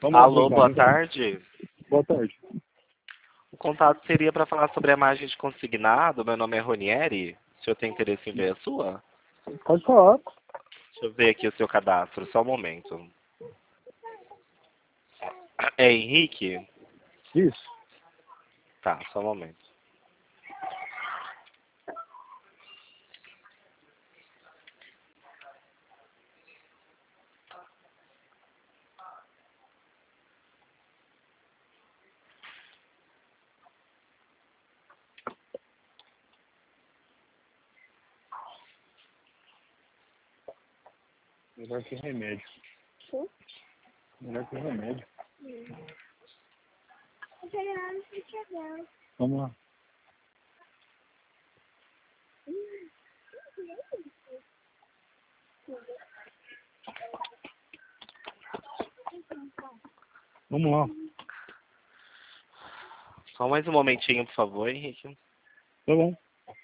Vamos lá, Alô, boa tarde. Boa tarde. O contato seria para falar sobre a margem de consignado. Meu nome é Ronieri. O senhor tem interesse em ver a sua? Pode falar. Deixa eu ver aqui o seu cadastro, só um momento. É Henrique? Isso. Tá, só um momento. Melhor que remédio. Sim. Melhor que remédio. Não. Vamos lá. Vamos lá. Só mais um momentinho, por favor, Henrique. Tá bom.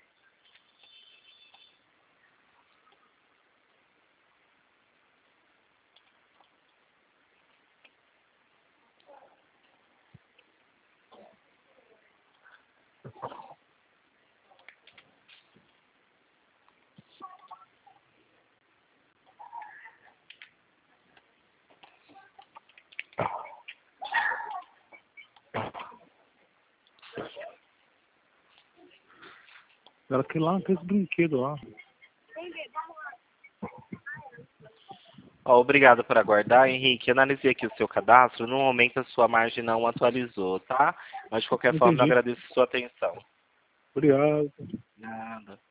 Ela quer ir lá com esse brinquedo lá. Ó, obrigado por aguardar, Henrique. Analisei aqui o seu cadastro. No momento, a sua margem não atualizou, tá? Mas, de qualquer forma, eu Entendi. agradeço a sua atenção. Obrigado. Nada.